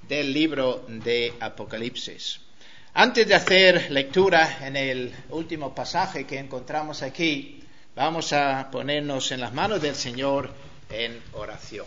del libro de Apocalipsis. Antes de hacer lectura en el último pasaje que encontramos aquí, vamos a ponernos en las manos del Señor en oración.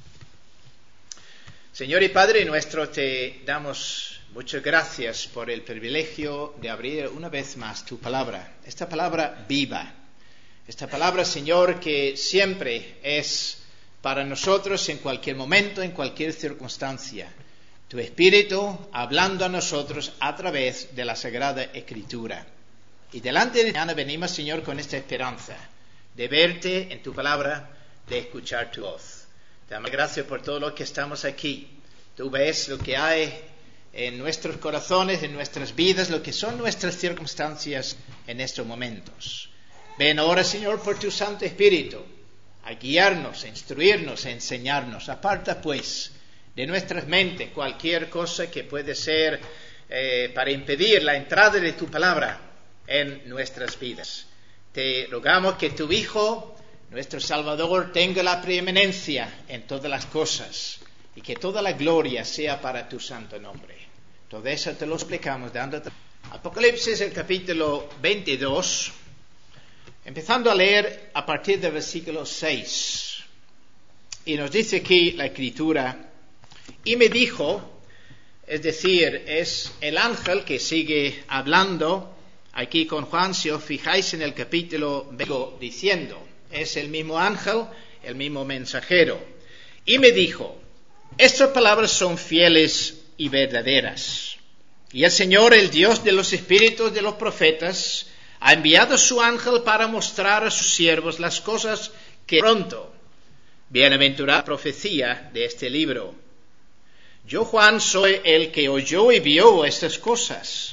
Señor y Padre nuestro, te damos muchas gracias por el privilegio de abrir una vez más tu palabra, esta palabra viva, esta palabra, Señor, que siempre es para nosotros en cualquier momento, en cualquier circunstancia. Tu Espíritu hablando a nosotros a través de la Sagrada Escritura. Y delante de ti venimos, Señor, con esta esperanza de verte en tu palabra, de escuchar tu voz. Te damos gracias por todo lo que estamos aquí. Tú ves lo que hay en nuestros corazones, en nuestras vidas, lo que son nuestras circunstancias en estos momentos. Ven ahora, Señor, por tu Santo Espíritu, a guiarnos, a instruirnos, a enseñarnos. Aparta, pues, de nuestras mentes cualquier cosa que puede ser para impedir la entrada de tu palabra en nuestras vidas. Te rogamos que tu Hijo, nuestro Salvador, tenga la preeminencia en todas las cosas y que toda la gloria sea para tu santo nombre. Todo eso te lo explicamos dándote Apocalipsis, el capítulo 22, empezando a leer a partir del versículo 6. Y nos dice aquí la Escritura: y me dijo, es decir, es el ángel que sigue hablando aquí con Juan, si os fijáis en el capítulo 20, diciendo, es el mismo ángel, el mismo mensajero. Y me dijo, estas palabras son fieles y verdaderas. Y el Señor, el Dios de los espíritus de los profetas, ha enviado su ángel para mostrar a sus siervos las cosas que pronto. Bienaventurada profecía de este libro. Yo, Juan, soy el que oyó y vio estas cosas.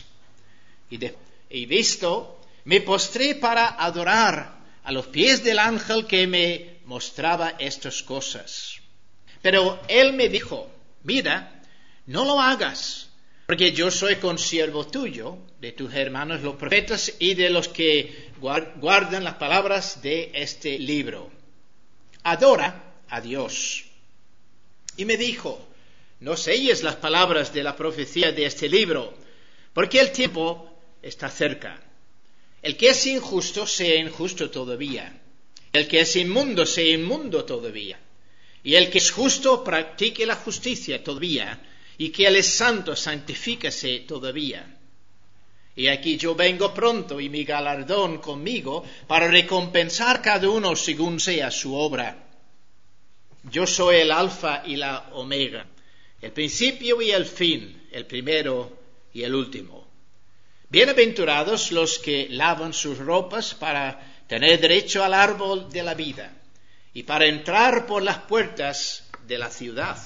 Y visto, me postré para adorar a los pies del ángel que me mostraba estas cosas. Pero él me dijo, mira, no lo hagas, porque yo soy consiervo tuyo, de tus hermanos los profetas y de los que guardan las palabras de este libro. Adora a Dios. Y me dijo, no selles las palabras de la profecía de este libro, porque el tiempo está cerca. El que es injusto, sea injusto todavía. El que es inmundo, sea inmundo todavía. Y el que es justo, practique la justicia todavía. Y que él es santo, santifíquese todavía. Y aquí yo vengo pronto, y mi galardón conmigo, para recompensar cada uno según sea su obra. Yo soy el alfa y la omega, el principio y el fin, el primero y el último. Bienaventurados los que lavan sus ropas para tener derecho al árbol de la vida y para entrar por las puertas de la ciudad.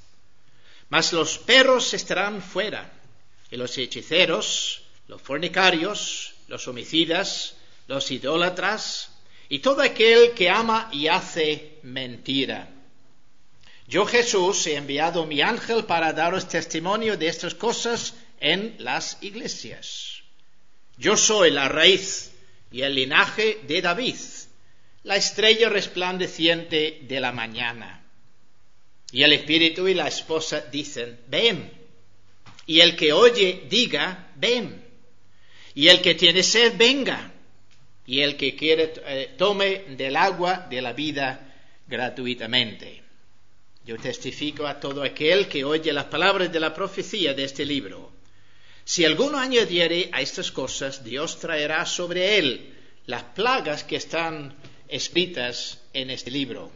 Mas los perros estarán fuera, y los hechiceros, los fornicarios, los homicidas, los idólatras y todo aquel que ama y hace mentira. Yo, Jesús, he enviado mi ángel para daros testimonio de estas cosas en las iglesias. Yo soy la raíz y el linaje de David, la estrella resplandeciente de la mañana. Y el espíritu y la esposa dicen, ven. Y el que oye, diga, ven. Y el que tiene sed, venga. Y el que quiere, tome del agua de la vida gratuitamente. Yo testifico a todo aquel que oye las palabras de la profecía de este libro. Si alguno añadiere a estas cosas, Dios traerá sobre él las plagas que están escritas en este libro.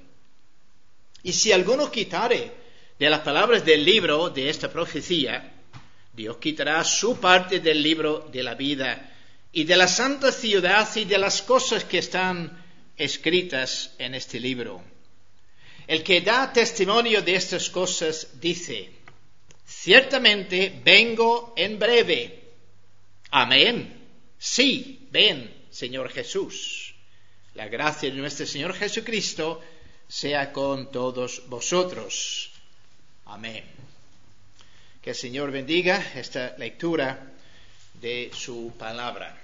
Y si alguno quitare de las palabras del libro de esta profecía, Dios quitará su parte del libro de la vida y de la santa ciudad y de las cosas que están escritas en este libro. El que da testimonio de estas cosas dice, ciertamente vengo en breve. Amén. Sí, ven, Señor Jesús. La gracia de nuestro Señor Jesucristo sea con todos vosotros. Amén. Que el Señor bendiga esta lectura de su palabra.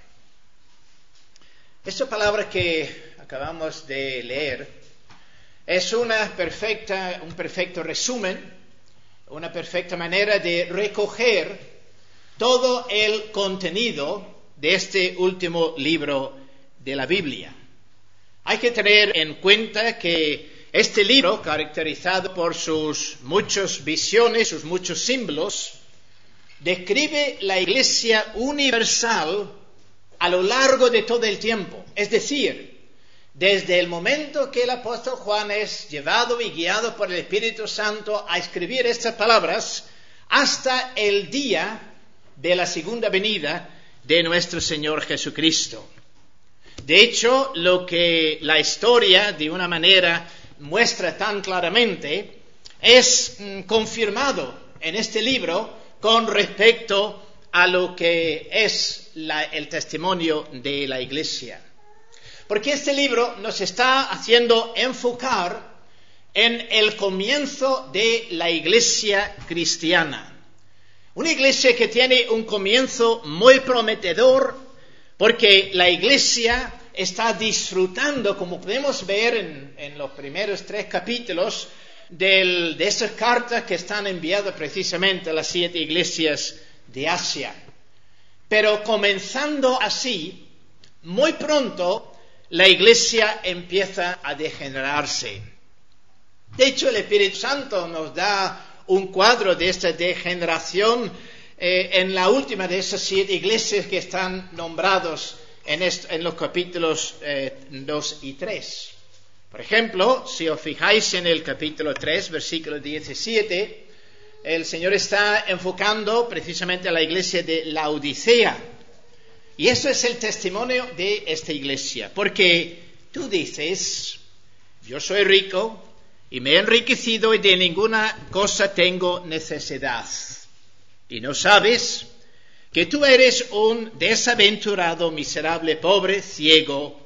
Esta palabra que acabamos de leer es un perfecto resumen una perfecta manera de recoger todo el contenido de este último libro de la Biblia. Hay que tener en cuenta que este libro, caracterizado por sus muchas visiones, sus muchos símbolos, describe la Iglesia universal a lo largo de todo el tiempo. Es decir, desde el momento que el apóstol Juan es llevado y guiado por el Espíritu Santo a escribir estas palabras, hasta el día de la segunda venida de nuestro Señor Jesucristo. De hecho, lo que la historia de una manera muestra tan claramente es confirmado en este libro con respecto a lo que es el testimonio de la Iglesia. Porque este libro nos está haciendo enfocar en el comienzo de la Iglesia cristiana. Una iglesia que tiene un comienzo muy prometedor, porque la Iglesia está disfrutando, como podemos ver en los primeros 3 capítulos, de esas cartas que están enviadas precisamente a las 7 iglesias de Asia. Pero comenzando así, muy pronto la Iglesia empieza a degenerarse. De hecho, el Espíritu Santo nos da un cuadro de esta degeneración en la última de esas 7 iglesias que están nombrados en los capítulos 2 y 3. Por ejemplo, si os fijáis en el capítulo 3, versículo 17, el Señor está enfocando precisamente a la iglesia de Laodicea. Y eso es el testimonio de esta iglesia. Porque tú dices, yo soy rico y me he enriquecido y de ninguna cosa tengo necesidad. Y no sabes que tú eres un desaventurado, miserable, pobre, ciego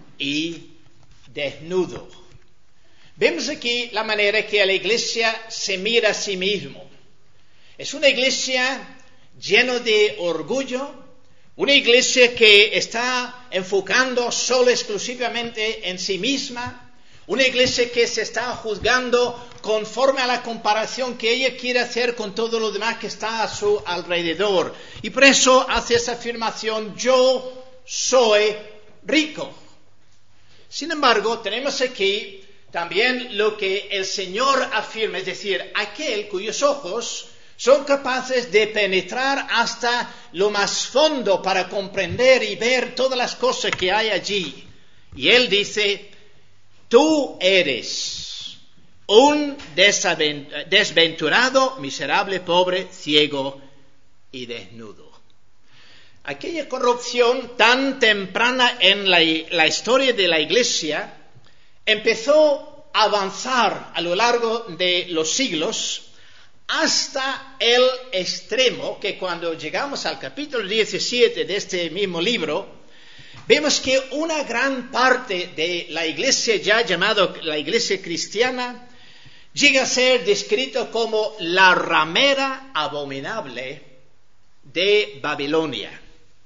y desnudo. Vemos aquí la manera que la iglesia se mira a sí mismo. Es una iglesia llena de orgullo, una iglesia que está enfocando solo exclusivamente en sí misma, una iglesia que se está juzgando conforme a la comparación que ella quiere hacer con todo lo demás que está a su alrededor. Y por eso hace esa afirmación, yo soy rico. Sin embargo, tenemos aquí también lo que el Señor afirma, es decir, aquel cuyos ojos son capaces de penetrar hasta lo más fondo para comprender y ver todas las cosas que hay allí. Y Él dice, tú eres un desventurado, miserable, pobre, ciego y desnudo. Aquella corrupción tan temprana en la historia de la Iglesia empezó a avanzar a lo largo de los siglos hasta el extremo que cuando llegamos al capítulo 17 de este mismo libro, vemos que una gran parte de la Iglesia ya llamada la Iglesia cristiana llega a ser descrito como la ramera abominable de Babilonia.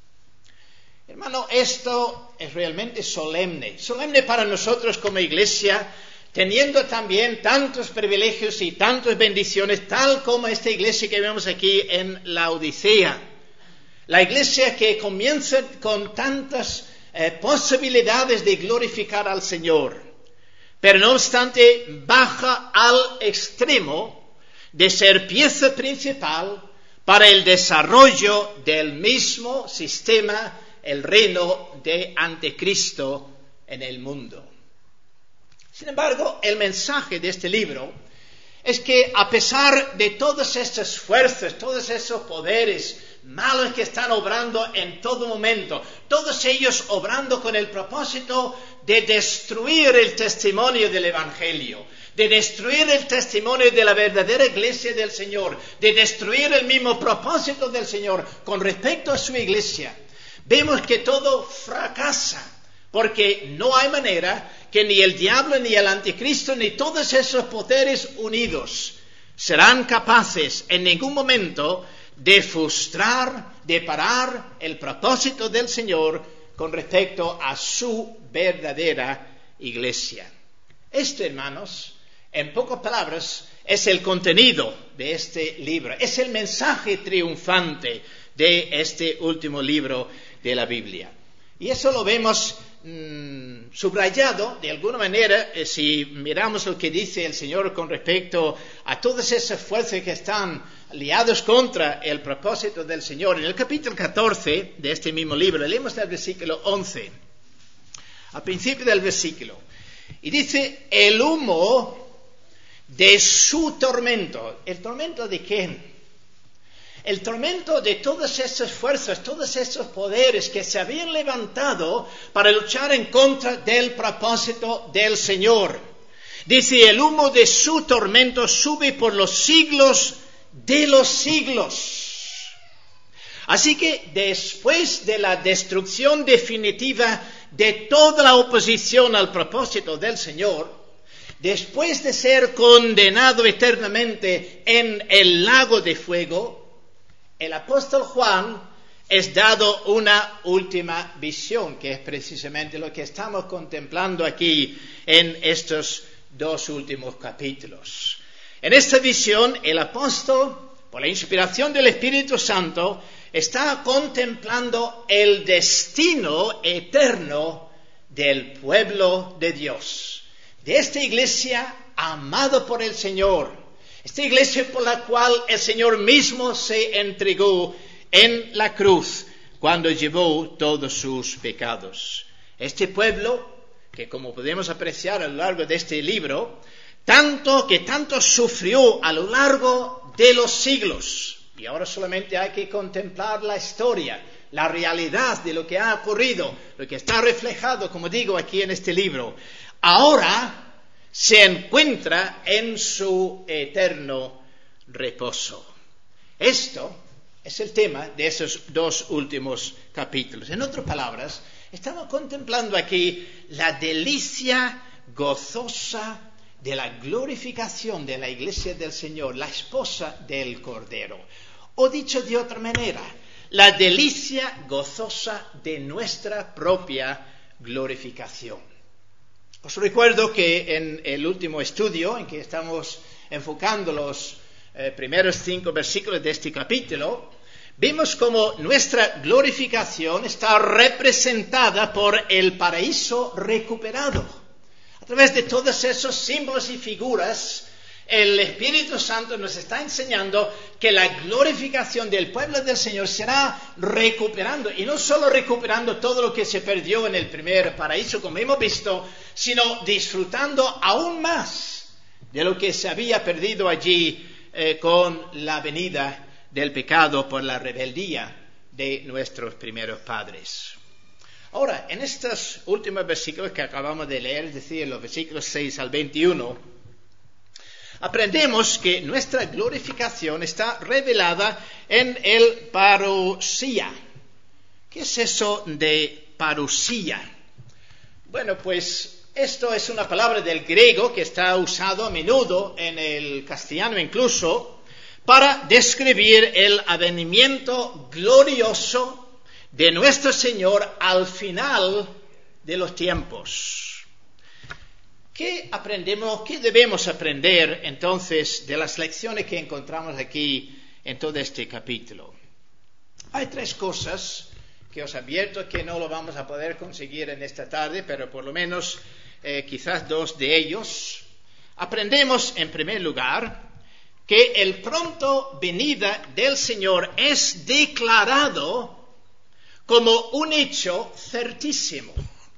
Hermano, esto es realmente solemne para nosotros como iglesia, teniendo también tantos privilegios y tantas bendiciones, tal como esta iglesia que vemos aquí en Laodicea. La iglesia que comienza con tantas posibilidades de glorificar al Señor, pero no obstante baja al extremo de ser pieza principal para el desarrollo del mismo sistema, el reino de Anticristo en el mundo. Sin embargo, el mensaje de este libro es que a pesar de todas estas fuerzas, todos esos poderes malos que están obrando en todo momento, todos ellos obrando con el propósito de destruir el testimonio del Evangelio, de destruir el testimonio de la verdadera iglesia del Señor, de destruir el mismo propósito del Señor con respecto a su iglesia, vemos que todo fracasa, porque no hay manera que ni el diablo, ni el anticristo, ni todos esos poderes unidos serán capaces en ningún momento de frustrar, de parar el propósito del Señor con respecto a su verdadera iglesia. Esto, hermanos, en pocas palabras, es el contenido de este libro, es el mensaje triunfante de este último libro de la Biblia. Y eso lo vemos subrayado de alguna manera si miramos lo que dice el Señor con respecto a todas esas fuerzas que están liados contra el propósito del Señor. En el capítulo 14 de este mismo libro, leemos el versículo 11, al principio del versículo, y dice: el humo de su tormento. ¿El tormento de quién? El tormento de todas esas fuerzas, todos esos poderes que se habían levantado para luchar en contra del propósito del Señor. Dice: el humo de su tormento sube por los siglos de los siglos. Así que después de la destrucción definitiva de toda la oposición al propósito del Señor, después de ser condenado eternamente en el lago de fuego, el apóstol Juan es dado una última visión, que es precisamente lo que estamos contemplando aquí en estos dos últimos capítulos. En esta visión, el apóstol, por la inspiración del Espíritu Santo, está contemplando el destino eterno del pueblo de Dios, de esta iglesia amada por el Señor. Esta iglesia por la cual el Señor mismo se entregó en la cruz cuando llevó todos sus pecados. Este pueblo, que como podemos apreciar a lo largo de este libro, tanto sufrió a lo largo de los siglos. Y ahora solamente hay que contemplar la historia, la realidad de lo que ha ocurrido, lo que está reflejado, como digo, aquí en este libro. Ahora se encuentra en su eterno reposo. Esto es el tema de esos dos últimos capítulos. En otras palabras, estamos contemplando aquí la delicia gozosa de la glorificación de la iglesia del Señor, la esposa del Cordero. O dicho de otra manera, la delicia gozosa de nuestra propia glorificación. Os recuerdo que en el último estudio, en que estamos enfocando los primeros 5 versículos de este capítulo, vimos cómo nuestra glorificación está representada por el paraíso recuperado. A través de todos esos símbolos y figuras, el Espíritu Santo nos está enseñando que la glorificación del pueblo del Señor será recuperando, y no solo recuperando todo lo que se perdió en el primer paraíso, como hemos visto, sino disfrutando aún más de lo que se había perdido allí con la venida del pecado por la rebeldía de nuestros primeros padres. Ahora, en estos últimos versículos que acabamos de leer, es decir, los versículos 6 al 21, aprendemos que nuestra glorificación está revelada en el parusía. ¿Qué es eso de parusía? Bueno, pues esto es una palabra del griego que está usado a menudo en el castellano incluso para describir el advenimiento glorioso de nuestro Señor al final de los tiempos. ¿Qué aprendemos, qué debemos aprender entonces de las lecciones que encontramos aquí en todo este capítulo? Hay 3 cosas que os advierto que no lo vamos a poder conseguir en esta tarde, pero por lo menos quizás 2 de ellos. Aprendemos en primer lugar que el pronto venida del Señor es declarado como un hecho certísimo.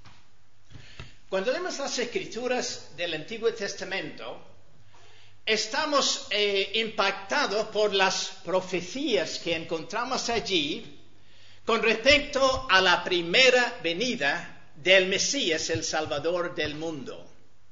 Cuando leemos las Escrituras del Antiguo Testamento, estamos impactados por las profecías que encontramos allí con respecto a la primera venida del Mesías, el Salvador del mundo.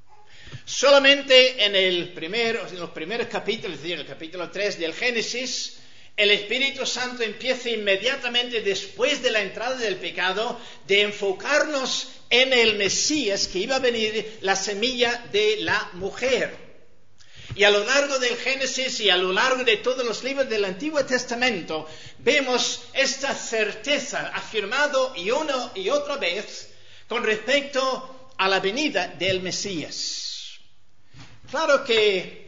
Solamente en los primeros capítulos, es decir, el capítulo 3 del Génesis, el Espíritu Santo empieza inmediatamente después de la entrada del pecado de enfocarnos en el Mesías que iba a venir, la semilla de la mujer. Y a lo largo del Génesis y a lo largo de todos los libros del Antiguo Testamento vemos esta certeza afirmado y una y otra vez con respecto a la venida del Mesías. Claro que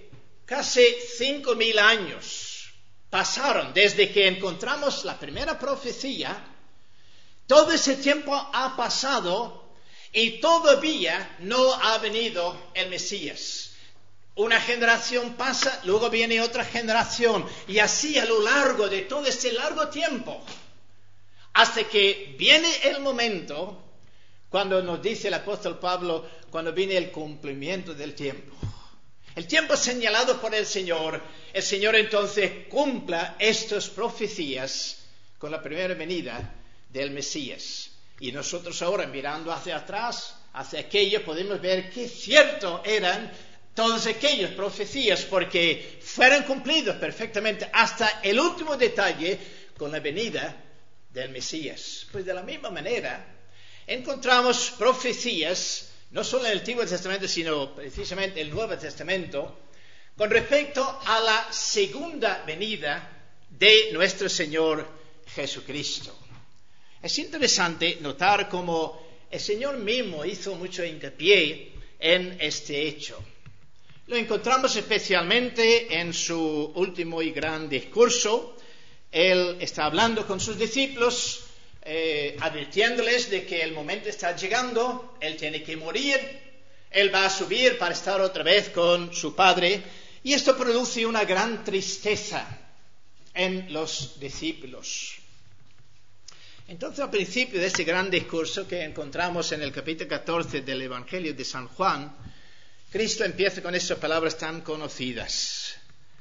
casi 5.000 años pasaron desde que encontramos la primera profecía. Todo ese tiempo ha pasado y todavía no ha venido el Mesías. Una generación pasa, luego viene otra generación, y así a lo largo de todo este largo tiempo, hasta que viene el momento cuando nos dice el apóstol Pablo, cuando viene el cumplimiento del tiempo. El tiempo señalado por el Señor entonces cumpla estas profecías con la primera venida del Mesías. Y nosotros ahora, mirando hacia atrás, hacia aquello, podemos ver qué cierto eran todas aquellas profecías, porque fueron cumplidos perfectamente hasta el último detalle con la venida del Mesías. Pues de la misma manera, encontramos profecías, no solo en el Antiguo Testamento, sino precisamente en el Nuevo Testamento, con respecto a la segunda venida de nuestro Señor Jesucristo. Es interesante notar cómo el Señor mismo hizo mucho hincapié en este hecho. Lo encontramos especialmente en su último y gran discurso. Él está hablando con sus discípulos, advirtiéndoles de que el momento está llegando, Él tiene que morir, Él va a subir para estar otra vez con su Padre, y esto produce una gran tristeza en los discípulos. Entonces, al principio de este gran discurso que encontramos en el capítulo 14 del Evangelio de San Juan, Cristo empieza con estas palabras tan conocidas: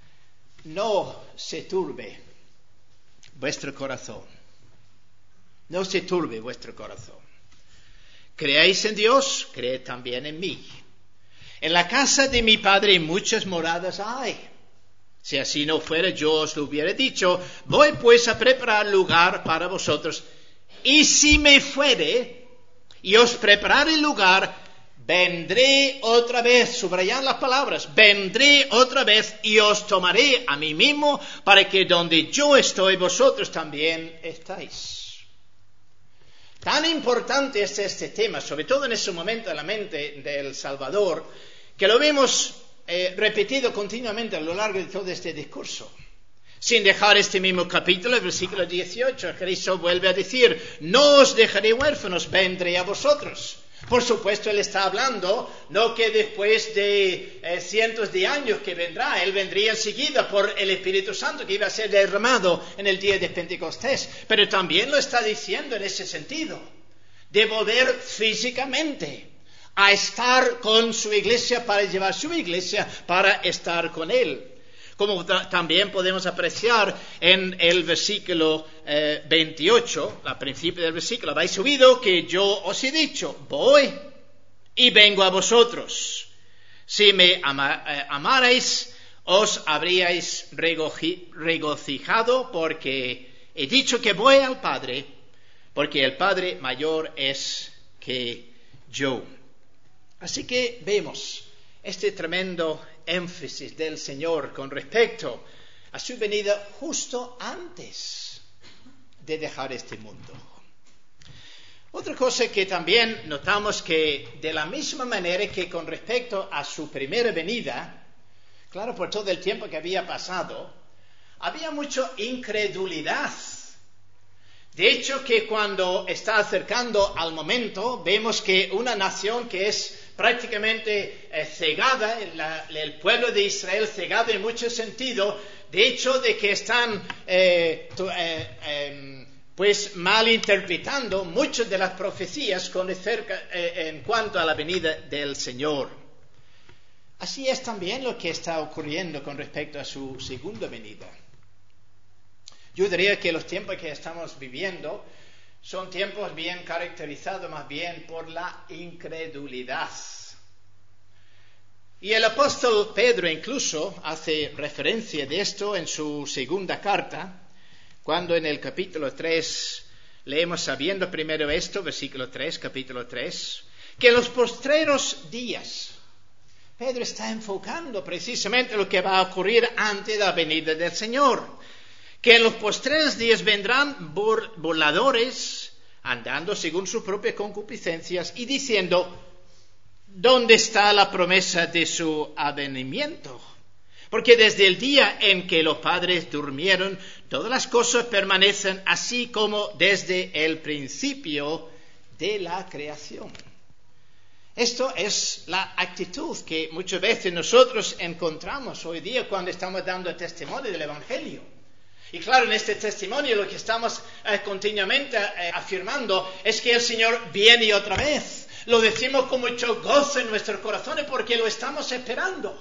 no se turbe vuestro corazón. No se turbe vuestro corazón. Creáis en Dios, creed también en mí. En la casa de mi Padre muchas moradas hay. Si así no fuera, yo os lo hubiera dicho. Voy pues a preparar lugar para vosotros. Y si me fuere y os preparare lugar, vendré otra vez, subrayad las palabras, vendré otra vez y os tomaré a mí mismo, para que donde yo estoy, vosotros también estáis. Tan importante es este tema, sobre todo en ese momento en la mente del Salvador, que lo vemos repetido continuamente a lo largo de todo este discurso. Sin dejar este mismo capítulo, el versículo 18, Cristo vuelve a decir: no os dejaré huérfanos, vendré a vosotros. Por supuesto, Él está hablando, no que después de cientos de años que vendrá, Él vendría enseguida por el Espíritu Santo que iba a ser derramado en el día de Pentecostés, pero también lo está diciendo en ese sentido, de volver físicamente a estar con su iglesia, para llevar su iglesia, para estar con Él. Como también podemos apreciar en el versículo 28, al principio del versículo: habéis oído que yo os he dicho, voy y vengo a vosotros. Si me amarais, os habríais regocijado, porque he dicho que voy al Padre, porque el Padre mayor es que yo. Así que vemos este tremendo énfasis del Señor con respecto a su venida justo antes de dejar este mundo. Otra cosa que también notamos, que de la misma manera que con respecto a su primera venida, claro, por todo el tiempo que había pasado, había mucha incredulidad. De hecho, que cuando está acercando al momento, vemos que una nación que es prácticamente cegada, el pueblo de Israel cegado en mucho sentido, de hecho de que están pues malinterpretando muchas de las profecías en cuanto a la venida del Señor. Así es también lo que está ocurriendo con respecto a su segunda venida. Yo diría que los tiempos que estamos viviendo son tiempos bien caracterizados más bien por la incredulidad. Y el apóstol Pedro incluso hace referencia de esto en su segunda carta, cuando en el capítulo 3 leemos, sabiendo primero esto, versículo 3, capítulo 3, que en los postreros días, Pedro está enfocando precisamente lo que va a ocurrir antes de la venida del Señor, que en los postreros días vendrán burladores, andando según sus propias concupiscencias y diciendo: ¿dónde está la promesa de su advenimiento? Porque desde el día en que los padres durmieron, todas las cosas permanecen así como desde el principio de la creación. Esto es la actitud que muchas veces nosotros encontramos hoy día cuando estamos dando testimonio del Evangelio. Y claro, en este testimonio lo que estamos continuamente afirmando es que el Señor viene otra vez. Lo decimos con mucho gozo en nuestros corazones porque lo estamos esperando.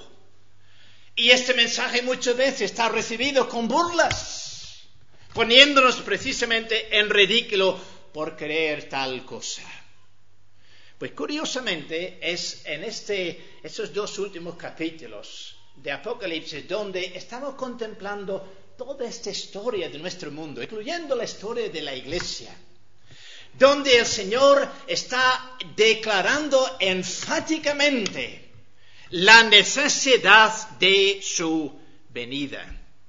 Y este mensaje muchas veces está recibido con burlas, poniéndonos precisamente en ridículo por creer tal cosa. Pues curiosamente es en estos dos últimos capítulos de Apocalipsis donde estamos contemplando toda esta historia de nuestro mundo, incluyendo la historia de la Iglesia, donde el Señor está declarando enfáticamente la necesidad de su venida.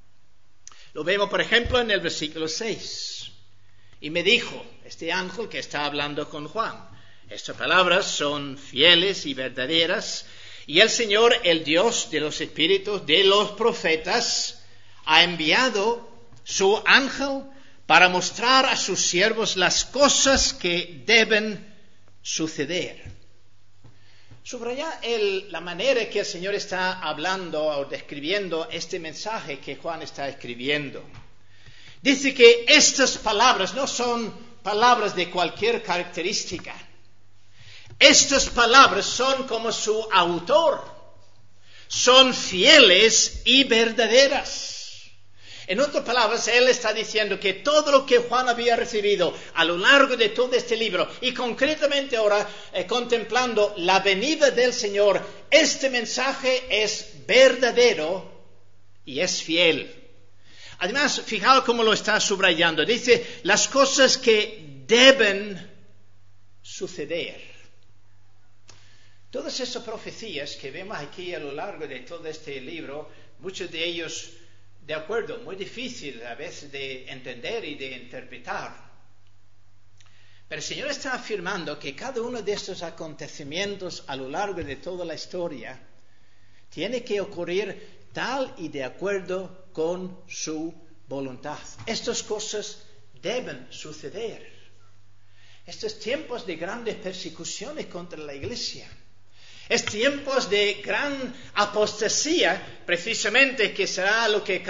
Lo vemos, por ejemplo, en el versículo 6. Y me dijo, este ángel que está hablando con Juan, estas palabras son fieles y verdaderas, y el Señor, el Dios de los espíritus de los profetas, ha enviado su ángel para mostrar a sus siervos las cosas que deben suceder. Subraya la manera que el Señor está hablando o describiendo este mensaje que Juan está escribiendo. Dice que estas palabras no son palabras de cualquier característica. Estas palabras son como su autor, son fieles y verdaderas. En otras palabras, él está diciendo que todo lo que Juan había recibido a lo largo de todo este libro, y concretamente ahora contemplando la venida del Señor, este mensaje es verdadero y es fiel. Además, fijaos cómo lo está subrayando. Dice, las cosas que deben suceder. Todas esas profecías que vemos aquí a lo largo de todo este libro, muchos de ellos, de acuerdo, muy difícil a veces de entender y de interpretar. Pero el Señor está afirmando que cada uno de estos acontecimientos a lo largo de toda la historia tiene que ocurrir tal y de acuerdo con su voluntad. Estas cosas deben suceder. Estos tiempos de grandes persecuciones contra la Iglesia, es tiempos de gran apostasía, precisamente, que será lo que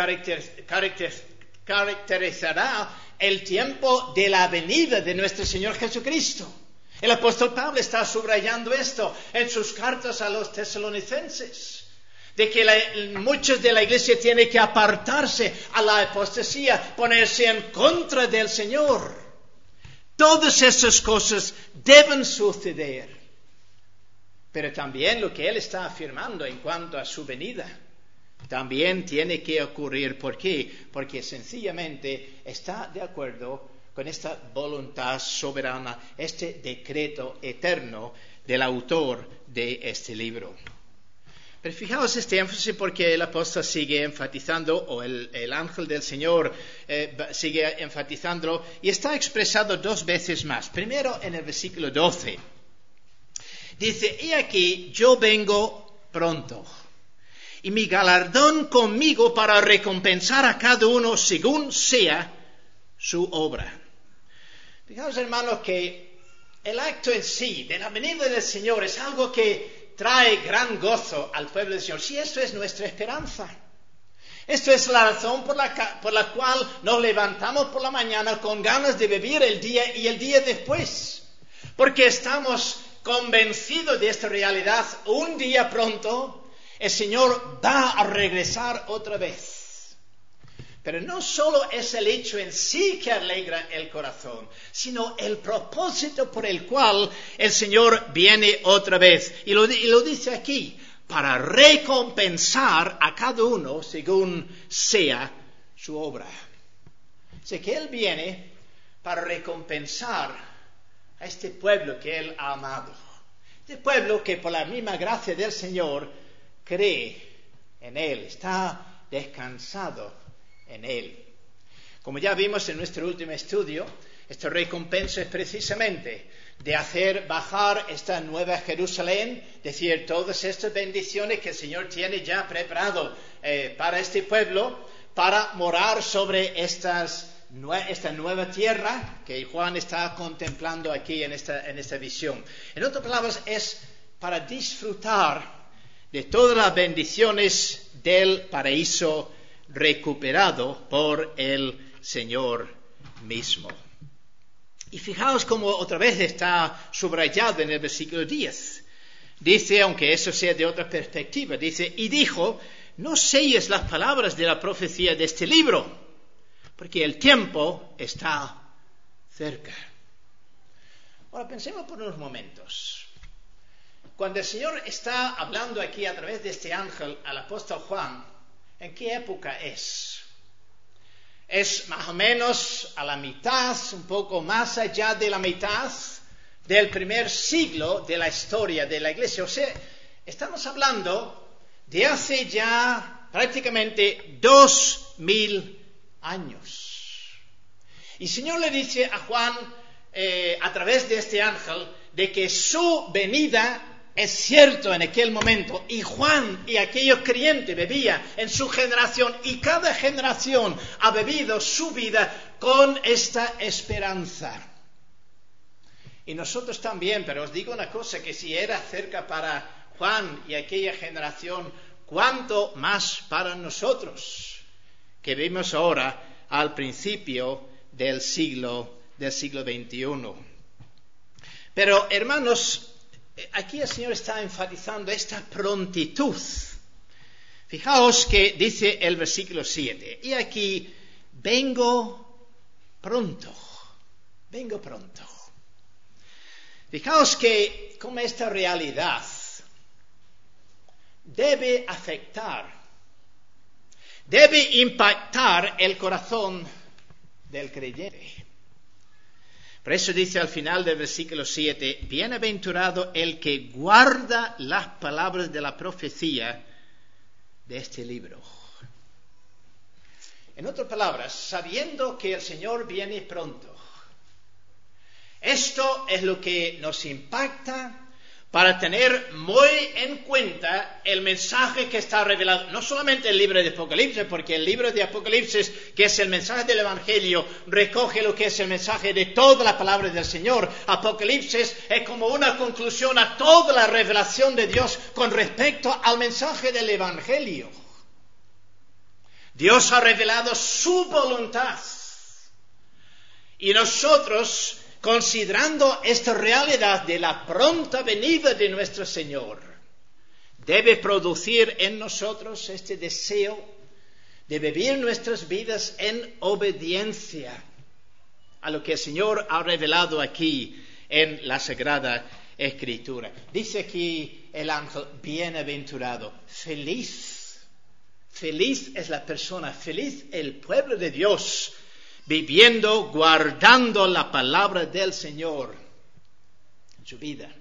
caracterizará el tiempo de la venida de nuestro Señor Jesucristo. El apóstol Pablo está subrayando esto en sus cartas a los tesalonicenses, de que muchos de la Iglesia tienen que apartarse a la apostasía, ponerse en contra del Señor. Todas esas cosas deben suceder. Pero también lo que él está afirmando en cuanto a su venida también tiene que ocurrir. ¿Por qué? Porque sencillamente está de acuerdo con esta voluntad soberana, este decreto eterno del autor de este libro. Pero fijaos este énfasis porque el apóstol sigue enfatizando, o el ángel del Señor sigue enfatizando, y está expresado dos veces más. Primero en el versículo 12. Dice, he aquí, yo vengo pronto, y mi galardón conmigo para recompensar a cada uno según sea su obra. Fijaos, hermanos, que el acto en sí de la venida del Señor es algo que trae gran gozo al pueblo del Señor. Sí, esto es nuestra esperanza. Esto es la razón por la cual nos levantamos por la mañana con ganas de vivir el día y el día después. Porque estamos convencido de esta realidad, un día pronto el Señor va a regresar otra vez. Pero no solo es el hecho en sí que alegra el corazón, sino el propósito por el cual el Señor viene otra vez. Y lo dice aquí, para recompensar a cada uno según sea su obra. Sé que Él viene para recompensar a este pueblo que Él ha amado. Este pueblo que por la misma gracia del Señor cree en Él, está descansado en Él. Como ya vimos en nuestro último estudio, Esta recompensa es precisamente de hacer bajar esta nueva Jerusalén, decir, todas estas bendiciones que el Señor tiene ya preparado para este pueblo, para morar sobre esta nueva tierra que Juan está contemplando aquí en esta visión. En otras palabras, es para disfrutar de todas las bendiciones del paraíso recuperado por el Señor mismo. Y fijaos cómo otra vez está subrayado en el versículo 10. Dice, aunque eso sea de otra perspectiva, dice, y dijo, no selles las palabras de la profecía de este libro, porque el tiempo está cerca. Ahora pensemos por unos momentos. Cuando el Señor está hablando aquí a través de este ángel al apóstol Juan, ¿en qué época es? Es más o menos a la mitad, un poco más allá de la mitad del primer siglo de la historia de la Iglesia. O sea, estamos hablando de hace ya prácticamente 2000 años. Y el Señor le dice a Juan, a través de este ángel, de que su venida es cierto en aquel momento, y Juan y aquellos creyentes bebían en su generación, y cada generación ha bebido su vida con esta esperanza. Y nosotros también, pero os digo una cosa, que si era cerca para Juan y aquella generación, cuánto más para nosotros, que vimos ahora al principio del siglo XXI. Pero, hermanos, aquí el Señor está enfatizando esta prontitud. Fijaos que dice el versículo 7, y aquí, vengo pronto. Fijaos que como esta realidad debe afectar, debe impactar el corazón del creyente. Por eso dice al final del versículo 7, bienaventurado el que guarda las palabras de la profecía de este libro. En otras palabras, sabiendo que el Señor viene pronto, esto es lo que nos impacta para tener muy en cuenta el mensaje que está revelado, no solamente el libro de Apocalipsis, porque el libro de Apocalipsis, que es el mensaje del Evangelio, recoge lo que es el mensaje de toda la palabra del Señor. Apocalipsis es como una conclusión a toda la revelación de Dios con respecto al mensaje del Evangelio. Dios ha revelado su voluntad, y nosotros, considerando esta realidad de la pronta venida de nuestro Señor, debe producir en nosotros este deseo de vivir nuestras vidas en obediencia a lo que el Señor ha revelado aquí en la Sagrada Escritura. Dice aquí el ángel, bienaventurado, feliz. Feliz es la persona, feliz el pueblo de Dios, viviendo, guardando la palabra del Señor en su vida.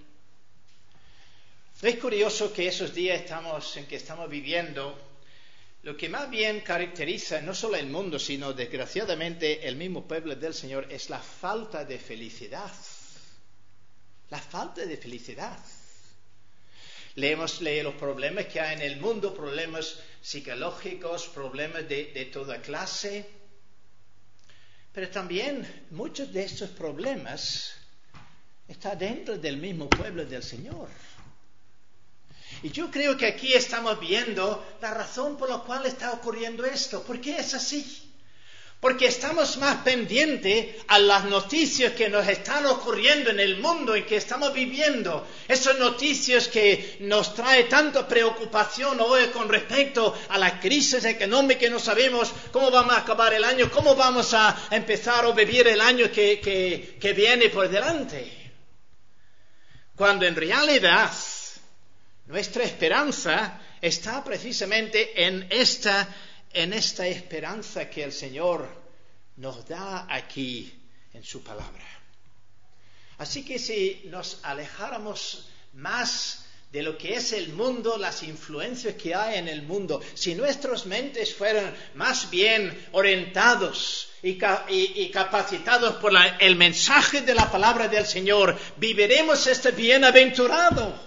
Es curioso que esos días en que estamos viviendo, lo que más bien caracteriza no solo el mundo, sino desgraciadamente el mismo pueblo del Señor, es la falta de felicidad. La falta de felicidad. Leemos los problemas que hay en el mundo, problemas psicológicos, problemas de toda clase. Pero también muchos de estos problemas están dentro del mismo pueblo del Señor. Y yo creo que aquí estamos viendo la razón por la cual está ocurriendo esto. ¿Por qué es así? Porque estamos más pendientes a las noticias que nos están ocurriendo en el mundo en que estamos viviendo. Esas noticias que nos trae tanta preocupación hoy con respecto a la crisis económica, que no sabemos cómo vamos a acabar el año, cómo vamos a empezar a vivir el año que viene por delante. Cuando en realidad nuestra esperanza está precisamente en esta esperanza que el Señor nos da aquí en su palabra. Así que si nos alejáramos más de lo que es el mundo, las influencias que hay en el mundo, si nuestras mentes fueran más bien orientados y capacitados por el mensaje de la palabra del Señor, viviremos esta bienaventurada,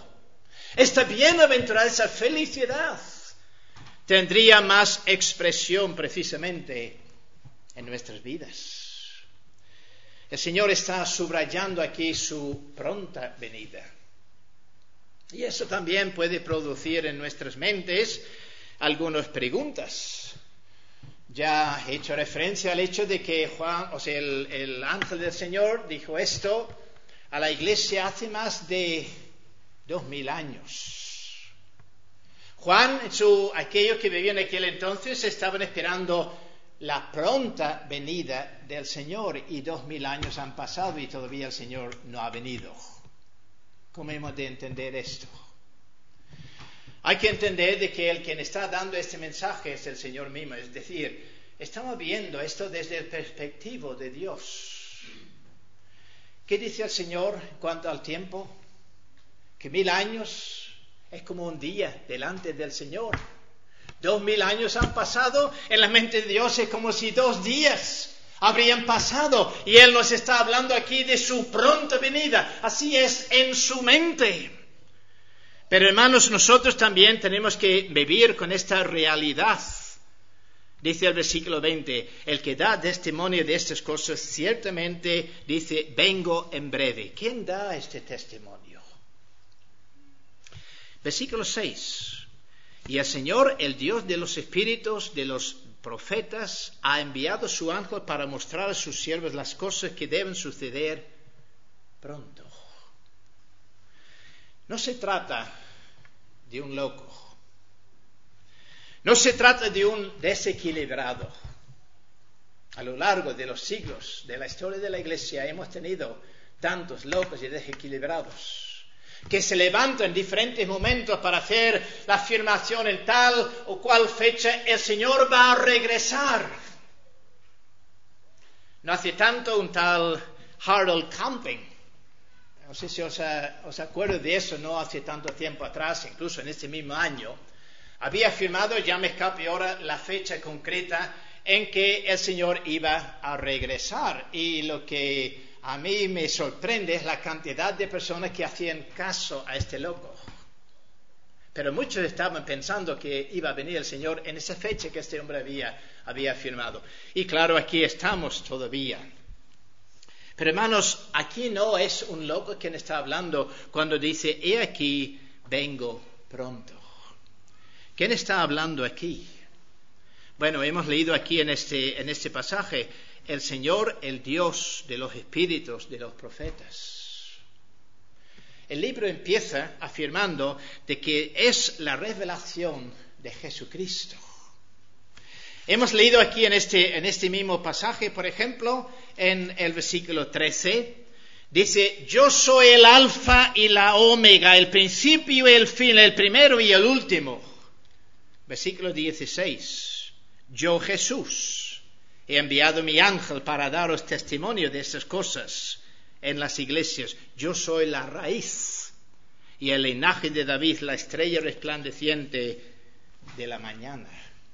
esa felicidad. Tendría más expresión precisamente en nuestras vidas. El Señor está subrayando aquí su pronta venida. Y eso también puede producir en nuestras mentes algunas preguntas. Ya he hecho referencia al hecho de que el ángel del Señor dijo esto a la iglesia hace más de 2000 años. Juan, aquellos que vivían en aquel entonces, estaban esperando la pronta venida del Señor, y 2000 años han pasado y todavía el Señor no ha venido. ¿Cómo hemos de entender esto? Hay que entender de que quien está dando este mensaje es el Señor mismo. Es decir, estamos viendo esto desde el perspectivo de Dios. ¿Qué dice el Señor en cuanto al tiempo? Que 1000 años es como un día delante del Señor. 2000 años han pasado, en la mente de Dios es como si 2 días habrían pasado. Y Él nos está hablando aquí de su pronta venida. Así es en su mente. Pero hermanos, nosotros también tenemos que vivir con esta realidad. Dice el versículo 20, el que da testimonio de estas cosas ciertamente dice, vengo en breve. ¿Quién da este testimonio? Versículo 6, y el Señor, el Dios de los espíritus de los profetas, ha enviado su ángel para mostrar a sus siervos las cosas que deben suceder pronto. No se trata de un loco. No se trata de un desequilibrado. A lo largo de los siglos de la historia de la Iglesia hemos tenido tantos locos y desequilibrados que se levantan en diferentes momentos para hacer la afirmación en tal o cual fecha el Señor va a regresar. No hace tanto un tal Harold Camping, no sé si os acuerdo de eso, no hace tanto tiempo atrás, incluso en este mismo año, había afirmado, ya me escape ahora la fecha concreta, en que el Señor iba a regresar. Y lo que a mí me sorprende es la cantidad de personas que hacían caso a este loco. Pero muchos estaban pensando que iba a venir el Señor en esa fecha que este hombre había afirmado. Y claro, aquí estamos todavía. Pero hermanos, aquí no es un loco quien está hablando cuando dice, he aquí, vengo pronto. ¿Quién está hablando aquí? Bueno, hemos leído aquí en este pasaje, el Señor, el Dios de los espíritus de los profetas. El libro empieza afirmando de que es la revelación de Jesucristo. Hemos leído aquí en este mismo pasaje, por ejemplo, en el versículo 13, dice, yo soy el alfa y la omega, el principio y el fin, el primero y el último. Versículo 16, yo Jesús he enviado mi ángel para daros testimonio de estas cosas en las iglesias. Yo soy la raíz y el linaje de David, la estrella resplandeciente de la mañana.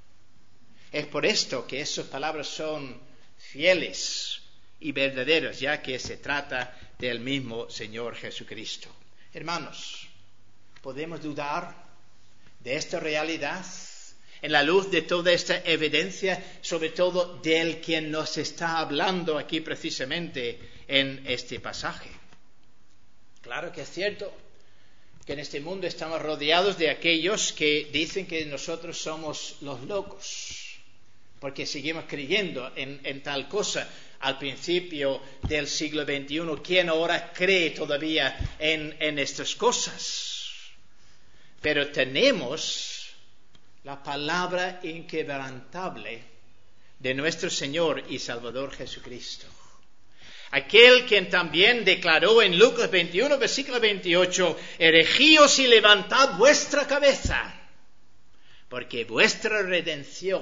Es por esto que esas palabras son fieles y verdaderas, ya que se trata del mismo Señor Jesucristo. Hermanos, ¿podemos dudar de esta realidad en la luz de toda esta evidencia, sobre todo del quien nos está hablando aquí precisamente en este pasaje? Claro que es cierto que en este mundo estamos rodeados de aquellos que dicen que nosotros somos los locos, porque seguimos creyendo en tal cosa. Al principio del siglo XXI, ¿quién ahora cree todavía en estas cosas? Pero tenemos la palabra inquebrantable de nuestro Señor y Salvador Jesucristo. Aquel quien también declaró en Lucas 21, versículo 28, erigíos y levantad vuestra cabeza, porque vuestra redención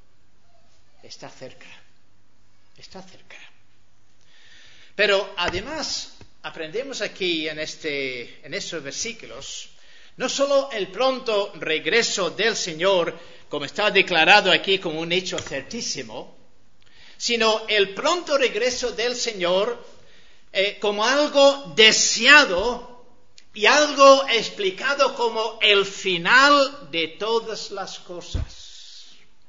está cerca. Está cerca. Pero además aprendemos aquí en estos versículos no solo el pronto regreso del Señor, como está declarado aquí como un hecho certísimo, sino el pronto regreso del Señor como algo deseado y algo explicado como el final de todas las cosas.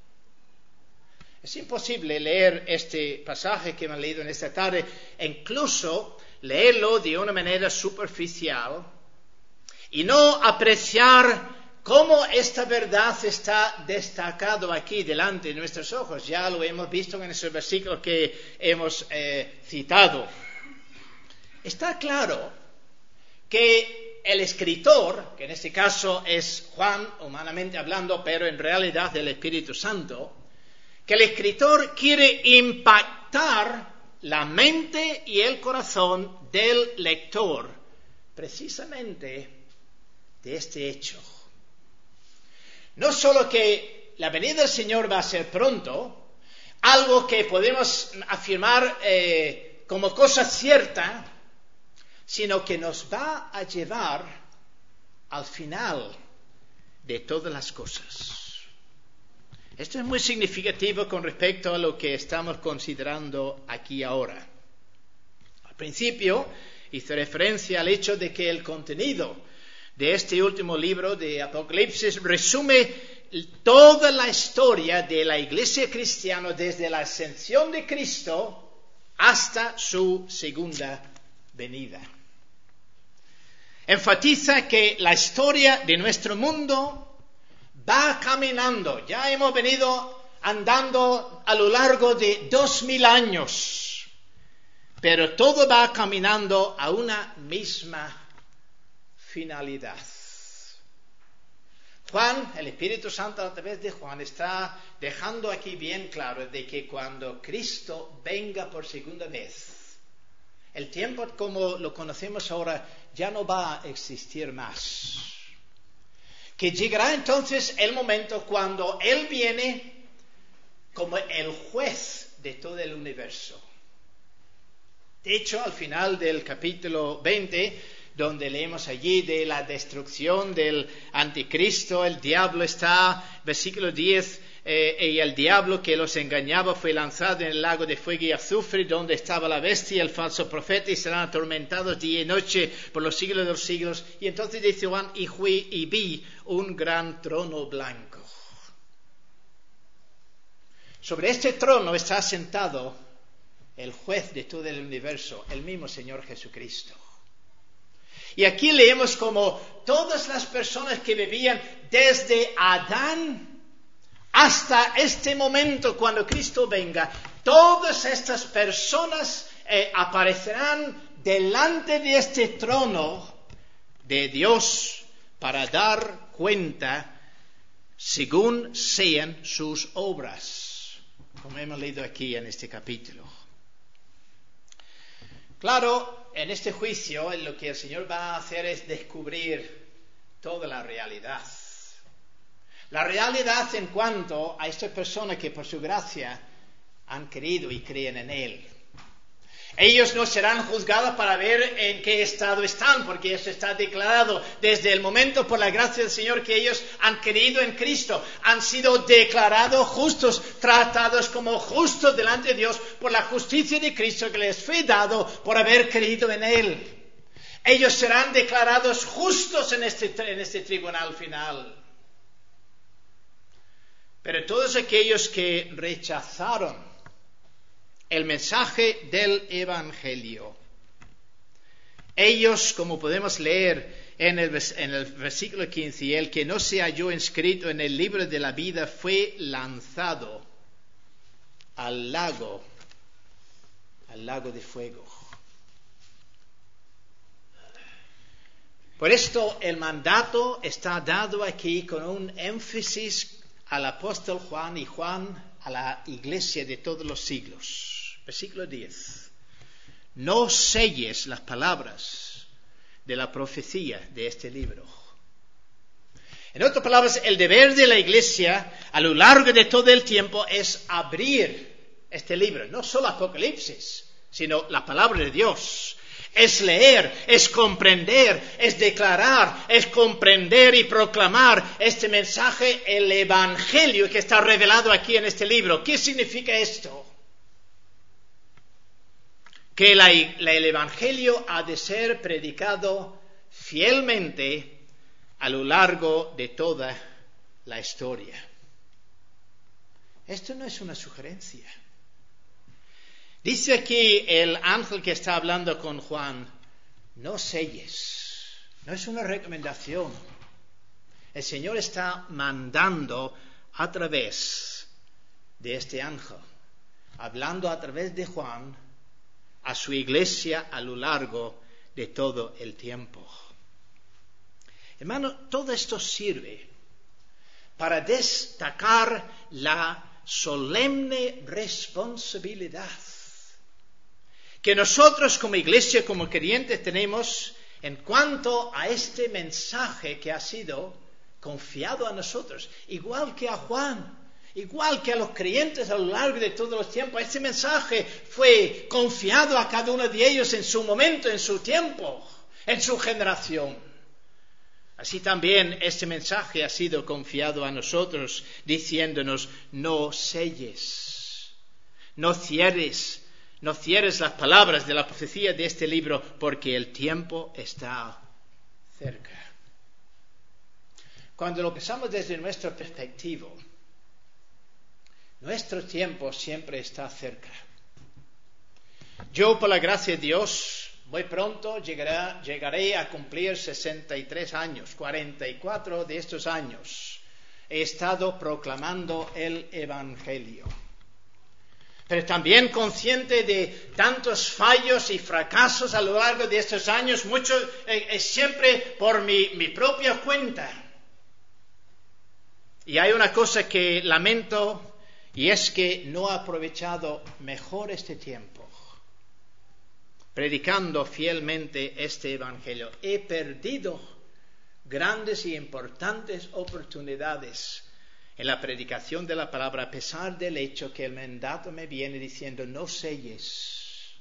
Es imposible leer este pasaje que hemos leído en esta tarde, e incluso leerlo de una manera superficial y no apreciar cómo esta verdad está destacado aquí delante de nuestros ojos. Ya lo hemos visto en ese versículo que hemos citado. Está claro que el escritor, que en este caso es Juan, humanamente hablando, pero en realidad del Espíritu Santo, que el escritor quiere impactar la mente y el corazón del lector precisamente de este hecho. No solo que la venida del Señor va a ser pronto, algo que podemos afirmar como cosa cierta, sino que nos va a llevar al final de todas las cosas. Esto es muy significativo con respecto a lo que estamos considerando aquí ahora. Al principio hice referencia al hecho de que el contenido de este último libro de Apocalipsis resume toda la historia de la iglesia cristiana desde la ascensión de Cristo hasta su segunda venida. Enfatiza que la historia de nuestro mundo va caminando. Ya hemos venido andando a lo largo de 2000 años, pero todo va caminando a una misma finalidad. Juan, el Espíritu Santo a través de Juan, está dejando aquí bien claro de que cuando Cristo venga por segunda vez, el tiempo como lo conocemos ahora ya no va a existir más. Que llegará entonces el momento cuando Él viene como el juez de todo el universo. De hecho, al final del capítulo 20, donde leemos allí de la destrucción del anticristo, el diablo está, versículo 10, y el diablo que los engañaba fue lanzado en el lago de fuego y azufre, donde estaba la bestia y el falso profeta, y serán atormentados día y noche por los siglos de los siglos. Y entonces dice Juan, y vi un gran trono blanco. Sobre este trono está sentado el juez de todo el universo, el mismo Señor Jesucristo. Y aquí leemos como todas las personas que vivían desde Adán hasta este momento cuando Cristo venga, todas estas personas aparecerán delante de este trono de Dios para dar cuenta según sean sus obras, como hemos leído aquí en este capítulo. Claro, en este juicio lo que el Señor va a hacer es descubrir toda la realidad. La realidad en cuanto a estas personas que por su gracia han creído y creen en Él. Ellos no serán juzgados para ver en qué estado están, porque eso está declarado desde el momento por la gracia del Señor que ellos han creído en Cristo. Han sido declarados justos, tratados como justos delante de Dios por la justicia de Cristo que les fue dado por haber creído en Él. Ellos serán declarados justos en este tribunal final. Pero todos aquellos que rechazaron el mensaje del Evangelio, ellos, como podemos leer en el versículo 15, y el que no se halló inscrito en el libro de la vida fue lanzado al lago de fuego. Por esto el mandato está dado aquí con un énfasis al apóstol Juan y Juan a la iglesia de todos los siglos. Versículo 10. No selles las palabras de la profecía de este libro. En otras palabras, el deber de la iglesia a lo largo de todo el tiempo es abrir este libro. No solo Apocalipsis, sino la palabra de Dios. Es leer, es comprender, es declarar, es comprender y proclamar este mensaje, el Evangelio que está revelado aquí en este libro. ¿Qué significa esto? que el Evangelio ha de ser predicado fielmente a lo largo de toda la historia. Esto no es una sugerencia. Dice aquí el ángel que está hablando con Juan, no selles. No es una recomendación. El Señor está mandando a través de este ángel, hablando a través de Juan a su iglesia a lo largo de todo el tiempo. Hermano, todo esto sirve para destacar la solemne responsabilidad que nosotros como iglesia, como creyentes tenemos en cuanto a este mensaje que ha sido confiado a nosotros, igual que a Juan, igual que a los creyentes a lo largo de todos los tiempos. Este mensaje fue confiado a cada uno de ellos en su momento, en su tiempo, en su generación. Así también este mensaje ha sido confiado a nosotros, diciéndonos, no selles, no cierres las palabras de la profecía de este libro, porque el tiempo está cerca. Cuando lo pensamos desde nuestra perspectiva, nuestro tiempo siempre está cerca. Yo, por la gracia de Dios, muy pronto llegaré a cumplir 63 años, 44 de estos años. He estado proclamando el Evangelio. Pero también consciente de tantos fallos y fracasos a lo largo de estos años, muchos siempre por mi propia cuenta. Y hay una cosa que lamento, y es que no he aprovechado mejor este tiempo, predicando fielmente este Evangelio. He perdido grandes y importantes oportunidades en la predicación de la palabra, a pesar del hecho que el mandato me viene diciendo, no selles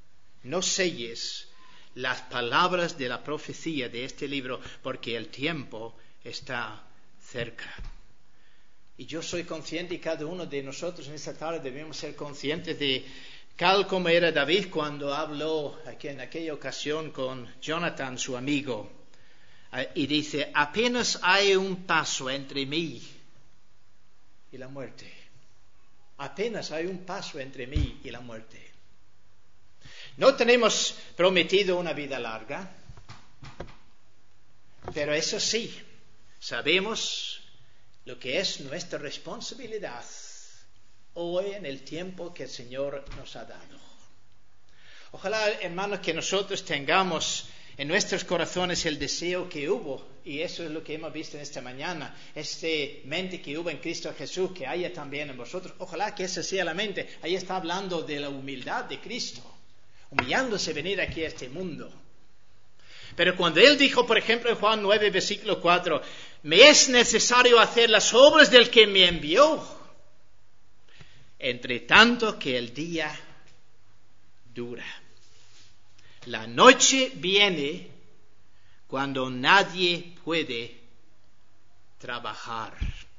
las palabras de la profecía de este libro, porque el tiempo está cerca. Y yo soy consciente, y cada uno de nosotros en esta tarde debemos ser conscientes de tal como era David cuando habló en aquella ocasión con Jonathan, su amigo, y dice, apenas hay un paso entre mí y la muerte. Apenas hay un paso entre mí y la muerte. No tenemos prometido una vida larga, pero eso sí, sabemos lo que es nuestra responsabilidad hoy en el tiempo que el Señor nos ha dado. Ojalá, hermanos, que nosotros tengamos en nuestros corazones el deseo que hubo, y eso es lo que hemos visto en esta mañana, mente que hubo en Cristo Jesús, que haya también en vosotros. Ojalá que esa sea la mente. Ahí está hablando de la humildad de Cristo, humillándose venir aquí a este mundo. Pero cuando Él dijo, por ejemplo, en Juan 9, versículo 4, me es necesario hacer las obras del que me envió, entre tanto que el día dura. La noche viene cuando nadie puede trabajar.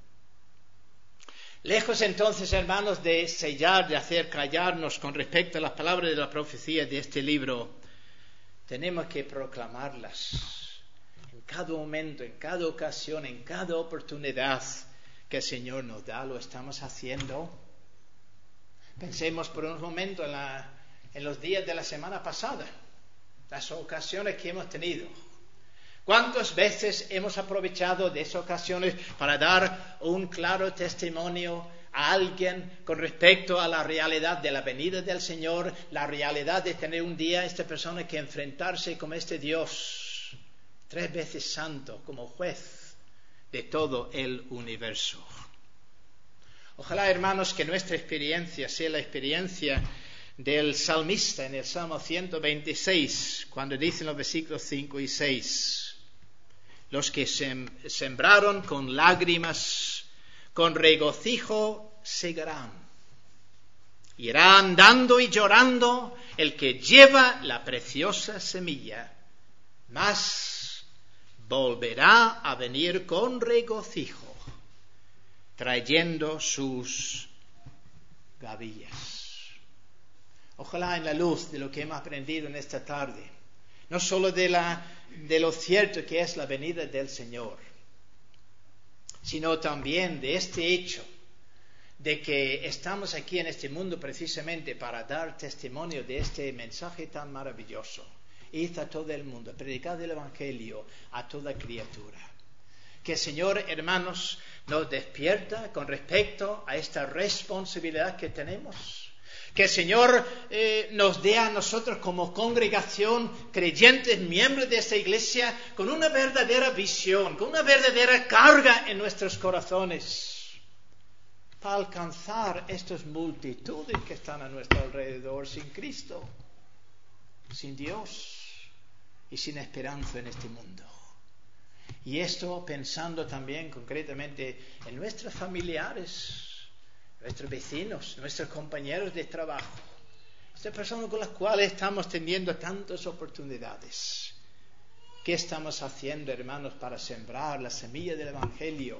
Lejos entonces, hermanos, de sellar, de hacer callarnos con respecto a las palabras de la profecía de este libro, tenemos que proclamarlas en cada momento, en cada ocasión, en cada oportunidad que el Señor nos da. Lo estamos haciendo. Pensemos por un momento en los días de la semana pasada, las ocasiones que hemos tenido. ¿Cuántas veces hemos aprovechado de esas ocasiones para dar un claro testimonio a alguien con respecto a la realidad de la venida del Señor, la realidad de tener un día esta persona que enfrentarse con este Dios 3 veces santo como juez de todo el universo? Ojalá, hermanos, que nuestra experiencia sea la experiencia del salmista en el Salmo 126, cuando dicen los versículos 5 y 6, los que sembraron con lágrimas, con regocijo segarán. Irá andando y llorando el que lleva la preciosa semilla, mas volverá a venir con regocijo, trayendo sus gavillas. Ojalá en la luz de lo que hemos aprendido en esta tarde, no solo de lo cierto que es la venida del Señor, sino también de este hecho de que estamos aquí en este mundo precisamente para dar testimonio de este mensaje tan maravilloso. Id a todo el mundo, predicad el Evangelio a toda criatura. Que el Señor, hermanos, nos despierta con respecto a esta responsabilidad que tenemos. Que el Señor nos dé a nosotros como congregación, creyentes, miembros de esta iglesia, con una verdadera visión, con una verdadera carga en nuestros corazones, para alcanzar estas multitudes que están a nuestro alrededor sin Cristo, sin Dios y sin esperanza en este mundo. Y esto pensando también concretamente en nuestros familiares, nuestros vecinos, nuestros compañeros de trabajo, estas personas con las cuales estamos teniendo tantas oportunidades. ¿Qué estamos haciendo, hermanos, para sembrar la semilla del Evangelio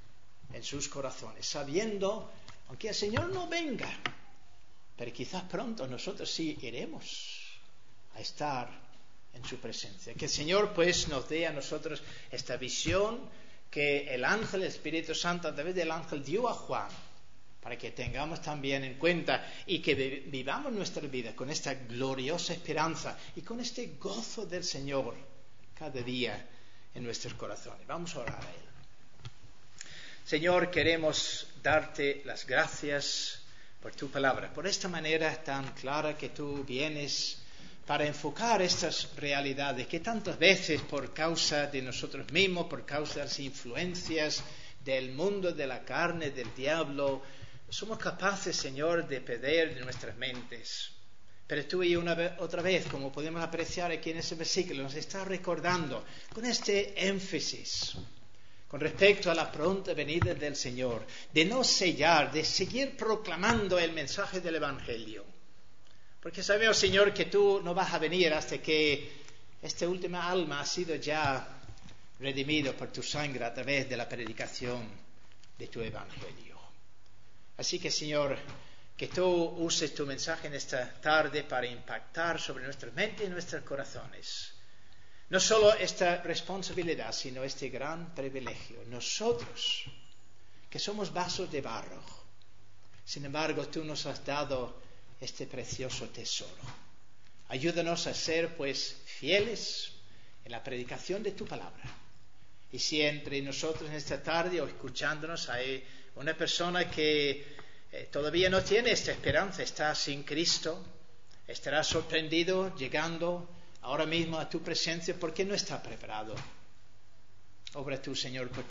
en sus corazones? Sabiendo, aunque el Señor no venga, pero quizás pronto nosotros sí iremos a estar en su presencia. Que el Señor pues nos dé a nosotros esta visión que el ángel, el Espíritu Santo, a través del ángel dio a Juan, para que tengamos también en cuenta y que vivamos nuestra vida con esta gloriosa esperanza y con este gozo del Señor cada día en nuestros corazones. Vamos a orar a Él. Señor, queremos darte las gracias por tu palabra, por esta manera tan clara que tú vienes para enfocar estas realidades que tantas veces por causa de nosotros mismos, por causa de las influencias del mundo, de la carne, del diablo, somos capaces, Señor, de perder de nuestras mentes. Pero tú y otra vez, como podemos apreciar aquí en ese versículo, nos está recordando con este énfasis con respecto a la pronta venida del Señor, de no sellar, de seguir proclamando el mensaje del Evangelio. Porque sabemos, Señor, que tú no vas a venir hasta que esta última alma ha sido ya redimido por tu sangre a través de la predicación de tu Evangelio. Así que, Señor, que tú uses tu mensaje en esta tarde para impactar sobre nuestras mentes y nuestros corazones. No solo esta responsabilidad, sino este gran privilegio. Nosotros, que somos vasos de barro, sin embargo, tú nos has dado este precioso tesoro. Ayúdanos a ser, pues, fieles en la predicación de tu palabra. Y si entre nosotros en esta tarde o escuchándonos hay una persona que todavía no tiene esta esperanza, está sin Cristo, estará sorprendido llegando ahora mismo a tu presencia porque no está preparado. Obra tú, Señor, por